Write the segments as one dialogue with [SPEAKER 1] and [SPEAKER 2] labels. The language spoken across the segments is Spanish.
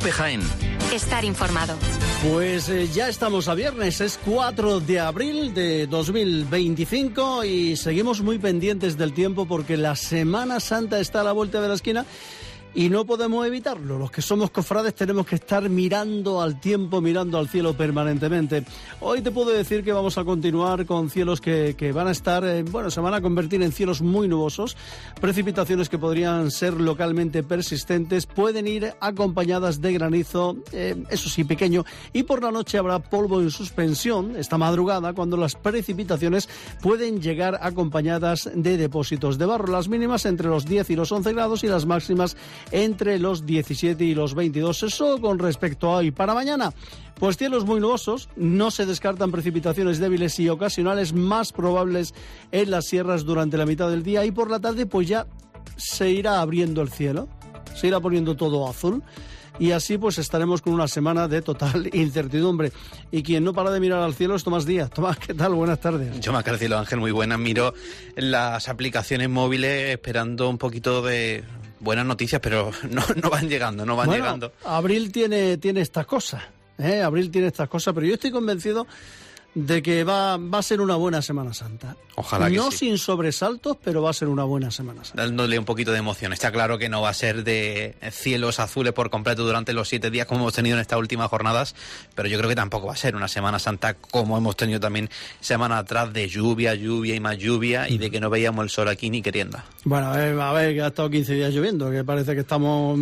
[SPEAKER 1] COPE Jaén.
[SPEAKER 2] Estar informado.
[SPEAKER 3] Pues ya estamos a viernes, es 4 de abril de 2025 y seguimos muy pendientes del tiempo porque la Semana Santa está a la vuelta de la esquina y no podemos evitarlo. Los que somos cofrades tenemos que estar mirando al tiempo, mirando al cielo permanentemente. Hoy te puedo decir que vamos a continuar con cielos que van a estar, se van a convertir en cielos muy nubosos. Precipitaciones que podrían ser localmente persistentes, pueden ir acompañadas de granizo, eso sí, pequeño. Y por la noche habrá polvo en suspensión, esta madrugada, cuando las precipitaciones pueden llegar acompañadas de depósitos de barro. Las mínimas entre los 10 y los 11 grados y las máximas entre los 17 y los 22. Eso con respecto a hoy. Para mañana, pues cielos muy nubosos, no se descartan precipitaciones débiles y ocasionales más probables en las sierras durante la mitad del día y por la tarde pues ya se irá abriendo el cielo, se irá poniendo todo azul. Y así pues estaremos con una semana de total incertidumbre. Y quien no para de mirar al cielo es Tomás Díaz. Tomás, ¿qué tal? Buenas tardes.
[SPEAKER 4] Yo me acarcielo, Ángel, muy buenas. Miro las aplicaciones móviles esperando un poquito de buenas noticias, pero no van llegando.
[SPEAKER 3] Abril tiene estas cosas, Abril tiene estas cosas, pero yo estoy convencido de que va a ser una buena Semana Santa.
[SPEAKER 4] Ojalá que
[SPEAKER 3] no
[SPEAKER 4] sí.
[SPEAKER 3] Sin sobresaltos, pero va a ser una buena Semana Santa.
[SPEAKER 4] Dándole un poquito de emoción. Está claro que no va a ser de cielos azules por completo durante los 7 días como hemos tenido en estas últimas jornadas, pero yo creo que tampoco va a ser una Semana Santa como hemos tenido también semana atrás de lluvia y más lluvia y de que no veíamos el sol aquí ni queriendo.
[SPEAKER 3] Bueno, a ver, que ha estado 15 días lloviendo, que parece que estamos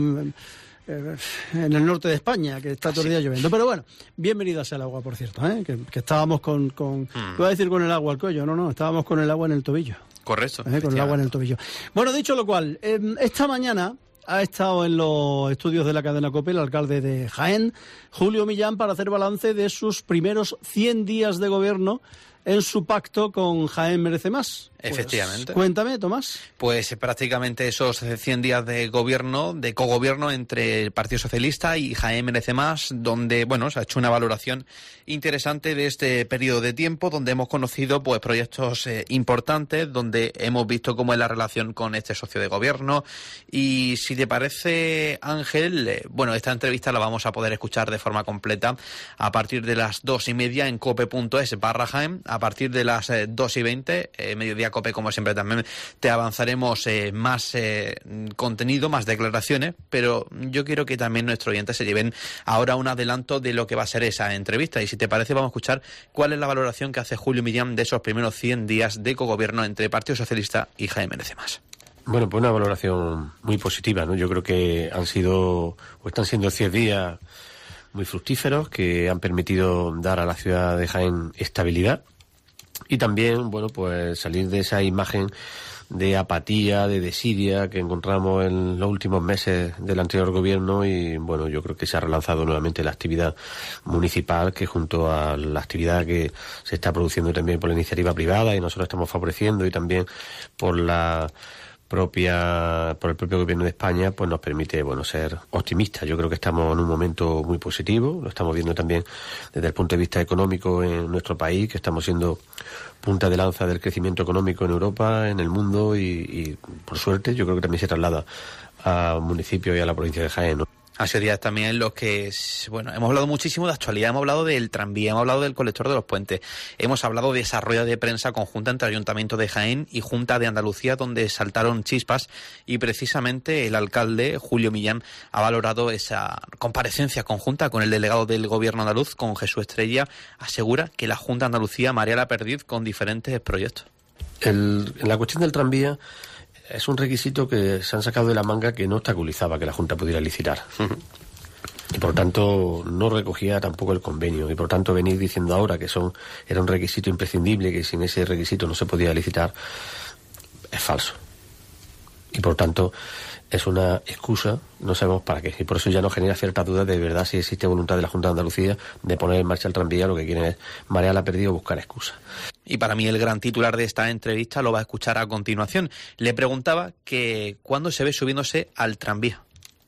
[SPEAKER 3] en el norte de España, que está todo el día lloviendo. Pero bueno, bienvenida sea el agua, por cierto, que estábamos iba a decir con el agua al cuello, no, estábamos con el agua en el tobillo.
[SPEAKER 4] Correcto.
[SPEAKER 3] Con el agua en el tobillo. Bueno, dicho lo cual, esta mañana ha estado en los estudios de la cadena COPE el alcalde de Jaén, Julio Millán, para hacer balance de sus primeros 100 días de gobierno en su pacto con Jaén Merece Más.
[SPEAKER 4] Efectivamente.
[SPEAKER 3] Cuéntame, Tomás.
[SPEAKER 4] Pues prácticamente esos 100 días de gobierno, de cogobierno entre el Partido Socialista y Jaén Merece Más, donde, se ha hecho una valoración interesante de este periodo de tiempo, donde hemos conocido pues proyectos importantes, donde hemos visto cómo es la relación con este socio de gobierno. Y si te parece, Ángel, esta entrevista la vamos a poder escuchar de forma completa a partir de las 2:30 en cope.es/Jaén, a partir de las 2:20, mediodía COPE, como siempre, también te avanzaremos más contenido, más declaraciones, pero yo quiero que también nuestros oyentes se lleven ahora un adelanto de lo que va a ser esa entrevista. Y si te parece, vamos a escuchar cuál es la valoración que hace Julio Millán de esos primeros 100 días de cogobierno entre Partido Socialista y Jaén Merece Más.
[SPEAKER 5] Bueno, pues una valoración muy positiva, ¿no? Yo creo que están siendo 100 días muy fructíferos que han permitido dar a la ciudad de Jaén estabilidad y también, pues salir de esa imagen de apatía, de desidia que encontramos en los últimos meses del anterior gobierno y, yo creo que se ha relanzado nuevamente la actividad municipal, que junto a la actividad que se está produciendo también por la iniciativa privada y nosotros estamos favoreciendo y también por el propio gobierno de España, pues nos permite, ser optimistas. Yo creo que estamos en un momento muy positivo, lo estamos viendo también desde el punto de vista económico en nuestro país, que estamos siendo punta de lanza del crecimiento económico en Europa, en el mundo y por suerte, yo creo que también se traslada al municipio y a la provincia de Jaén, ¿no?
[SPEAKER 4] Ha sido días también en los que, hemos hablado muchísimo de actualidad, hemos hablado del tranvía, hemos hablado del colector de los puentes, hemos hablado de esa rueda de prensa conjunta entre Ayuntamiento de Jaén y Junta de Andalucía, donde saltaron chispas y precisamente el alcalde, Julio Millán, ha valorado esa comparecencia conjunta con el delegado del Gobierno andaluz, con Jesús Estrella, asegura que la Junta de Andalucía marea la perdiz con diferentes proyectos.
[SPEAKER 5] En la cuestión del tranvía, es un requisito que se han sacado de la manga que no obstaculizaba que la Junta pudiera licitar. Y por tanto no recogía tampoco el convenio. Y por tanto venir diciendo ahora que era un requisito imprescindible, que sin ese requisito no se podía licitar, es falso. Y por tanto es una excusa, no sabemos para qué. Y por eso ya nos genera cierta duda de verdad si existe voluntad de la Junta de Andalucía de poner en marcha el tranvía. Lo que quieren es marear la pérdida o buscar excusas.
[SPEAKER 4] Y para mí el gran titular de esta entrevista lo va a escuchar a continuación. Le preguntaba que ¿cuándo se ve subiéndose al tranvía?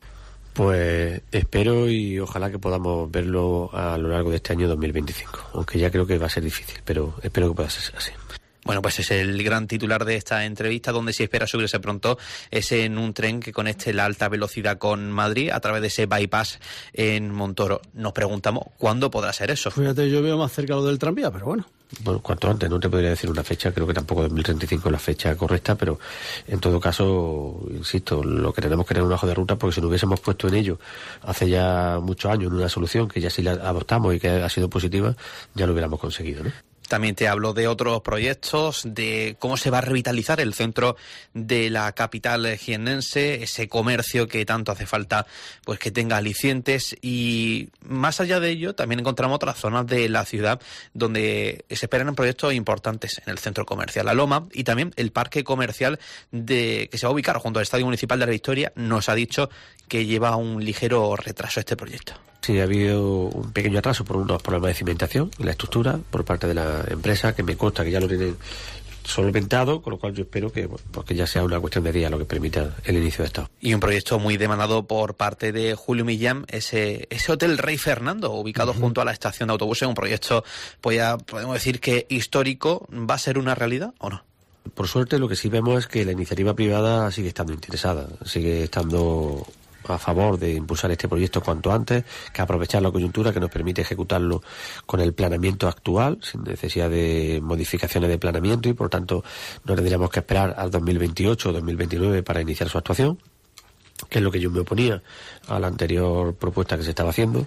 [SPEAKER 5] Pues espero y ojalá que podamos verlo a lo largo de este año 2025. Aunque ya creo que va a ser difícil, pero espero que pueda ser así.
[SPEAKER 4] Bueno, pues es el gran titular de esta entrevista, donde se espera subirse pronto es en un tren que conecte la alta velocidad con Madrid a través de ese bypass en Montoro. Nos preguntamos cuándo podrá ser eso.
[SPEAKER 3] Fíjate, yo veo más cerca lo del tranvía, pero bueno.
[SPEAKER 5] Bueno, cuanto antes, no te podría decir una fecha, creo que tampoco 2035 es la fecha correcta, pero en todo caso, insisto, lo que tenemos que tener una hoja de ruta, porque si nos hubiésemos puesto en ello hace ya muchos años en una solución que ya sí la adoptamos y que ha sido positiva, ya lo hubiéramos conseguido, ¿no?
[SPEAKER 4] También te hablo de otros proyectos, de cómo se va a revitalizar el centro de la capital jiennense, ese comercio que tanto hace falta pues que tenga alicientes, y más allá de ello también encontramos otras zonas de la ciudad donde se esperan proyectos importantes en el centro comercial La Loma, y también el parque comercial que se va a ubicar junto al Estadio Municipal de la Victoria. Nos ha dicho que lleva un ligero retraso este proyecto.
[SPEAKER 5] Sí, ha habido un pequeño atraso por unos problemas de cimentación en la estructura por parte de la empresa, que me consta que ya lo tienen solventado, con lo cual yo espero que, pues que ya sea una cuestión de días lo que permita el inicio de esto.
[SPEAKER 4] Y un proyecto muy demandado por parte de Julio Millán, ese Hotel Rey Fernando, ubicado junto a la estación de autobuses, un proyecto, pues ya podemos decir que histórico. ¿Va a ser una realidad o no?
[SPEAKER 5] Por suerte, lo que sí vemos es que la iniciativa privada sigue estando interesada, sigue estando a favor de impulsar este proyecto cuanto antes, que aprovechar la coyuntura que nos permite ejecutarlo con el planeamiento actual, sin necesidad de modificaciones de planeamiento, y por tanto no tendríamos que esperar al 2028 o 2029 para iniciar su actuación, que es lo que yo me oponía a la anterior propuesta que se estaba haciendo.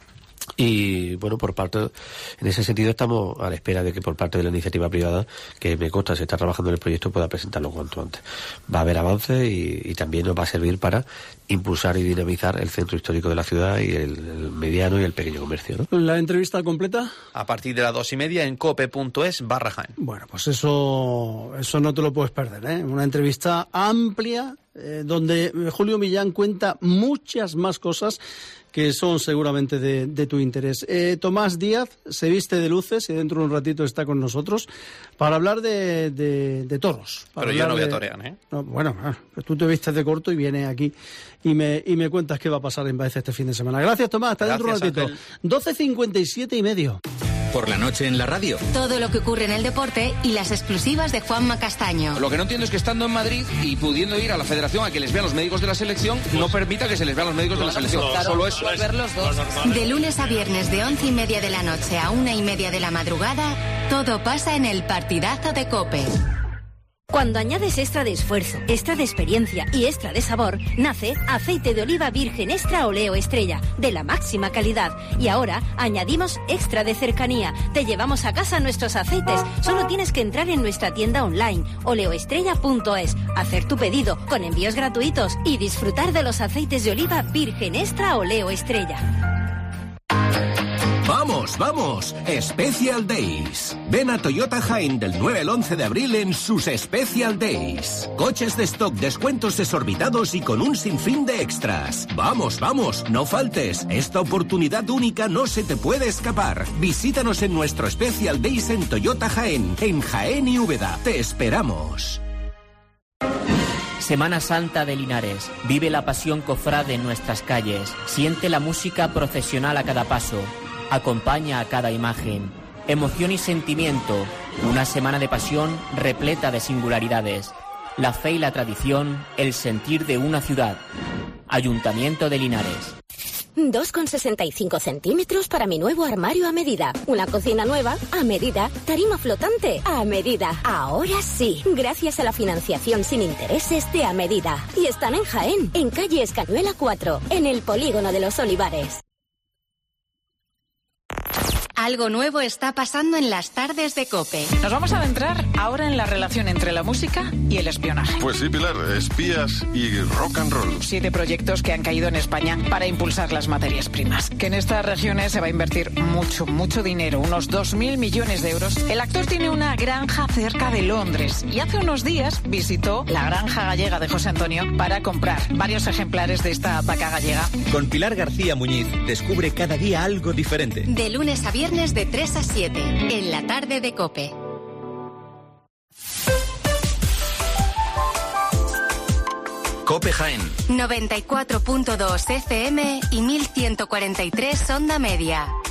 [SPEAKER 5] Y bueno, en ese sentido estamos a la espera de que por parte de la iniciativa privada, que me consta se está trabajando en el proyecto, pueda presentarlo cuanto antes. Va a haber avances y también nos va a servir para impulsar y dinamizar el centro histórico de la ciudad y el mediano y el pequeño comercio, ¿no?
[SPEAKER 3] ¿La entrevista completa?
[SPEAKER 4] A partir de las 2:30 en cope.es/Jaén.
[SPEAKER 3] Bueno, pues eso no te lo puedes perder, ¿eh? Una entrevista amplia, donde Julio Millán cuenta muchas más cosas que son seguramente de tu interés. Tomás Díaz se viste de luces y dentro de un ratito está con nosotros para hablar de toros.
[SPEAKER 4] Pero yo no voy a torear, ¿eh?
[SPEAKER 3] No, bueno, tú te vistes de corto y vienes aquí y me cuentas qué va a pasar en Baeza este fin de semana. Gracias, Tomás. Hasta dentro de un ratito. 12:57:30.
[SPEAKER 1] Por la noche en la radio.
[SPEAKER 2] Todo lo que ocurre en el deporte y las exclusivas de Juanma Castaño.
[SPEAKER 6] Lo que no entiendo es que estando en Madrid y pudiendo ir a la federación a que les vean los médicos de la selección, no permita que se les vean los médicos de la selección.
[SPEAKER 2] Claro,
[SPEAKER 6] solo eso.
[SPEAKER 2] ver los dos. De lunes a viernes de 11:30 de la noche a 1:30 de la madrugada, todo pasa en el partidazo de COPE.
[SPEAKER 7] Cuando añades extra de esfuerzo, extra de experiencia y extra de sabor, nace aceite de oliva virgen extra Oleo Estrella, de la máxima calidad. Y ahora añadimos extra de cercanía. Te llevamos a casa nuestros aceites. Solo tienes que entrar en nuestra tienda online, oleoestrella.es, hacer tu pedido con envíos gratuitos y disfrutar de los aceites de oliva virgen extra Oleo Estrella.
[SPEAKER 1] ¡Vamos, vamos! Special Days. Ven a Toyota Jaén del 9 al 11 de abril en sus Special Days. Coches de stock, descuentos desorbitados y con un sinfín de extras. ¡Vamos, vamos! No faltes. Esta oportunidad única no se te puede escapar. Visítanos en nuestro Special Days en Toyota Jaén, en Jaén y Úbeda. ¡Te esperamos!
[SPEAKER 8] Semana Santa de Linares. Vive la pasión cofrade en nuestras calles. Siente la música procesional a cada paso. Acompaña a cada imagen. Emoción y sentimiento. Una semana de pasión repleta de singularidades. La fe y la tradición, el sentir de una ciudad. Ayuntamiento de Linares.
[SPEAKER 7] 2,65 centímetros para mi nuevo armario a medida. Una cocina nueva a medida. Tarima flotante a medida. Ahora sí, gracias a la financiación sin intereses de A Medida. Y están en Jaén, en calle Escañuela 4, en el Polígono de los Olivares.
[SPEAKER 2] Algo nuevo está pasando en las tardes de COPE.
[SPEAKER 9] Nos vamos a adentrar ahora en la relación entre la música y el espionaje.
[SPEAKER 10] Pues sí, Pilar, espías y rock and roll.
[SPEAKER 9] 7 proyectos que han caído en España para impulsar las materias primas. Que en estas regiones se va a invertir mucho dinero, unos 2.000 millones de euros. El actor tiene una granja cerca de Londres y hace unos días visitó la granja gallega de José Antonio para comprar varios ejemplares de esta vaca gallega.
[SPEAKER 1] Con Pilar García Muñiz, descubre cada día algo diferente.
[SPEAKER 2] De lunes a viernes de 3 a 7, en la tarde de COPE.
[SPEAKER 1] COPE Jaén.
[SPEAKER 2] 94.2 FM y 1143 onda media.